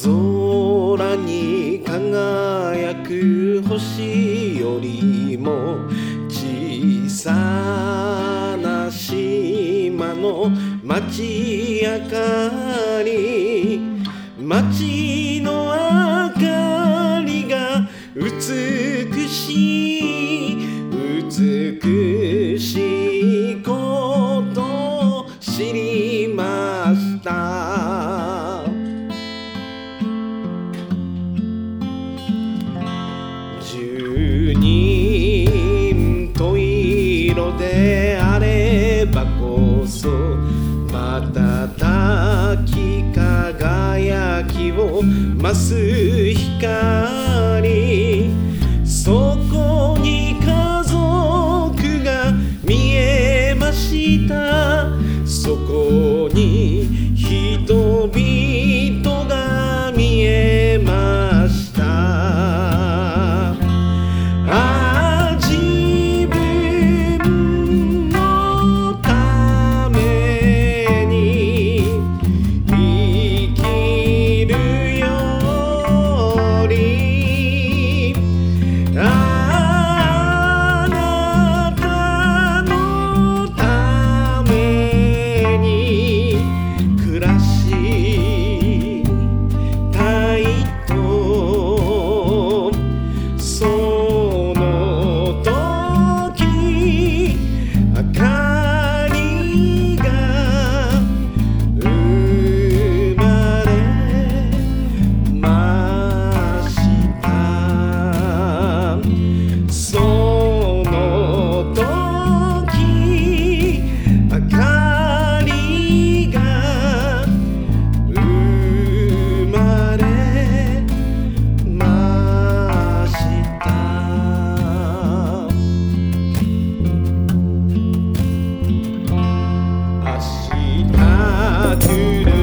空に輝く星よりも小さな島の街明かり、街の明かりが美しい、美しいことを知りました。十人十色であればこそ瞬き輝きを増す光、そこに家族が見えました。そこに人々が見えました。ああ、自分のために生きるより、あなたのために暮らしたいと、その時明かりが生まれました。その時明かりが生まれました。明日来る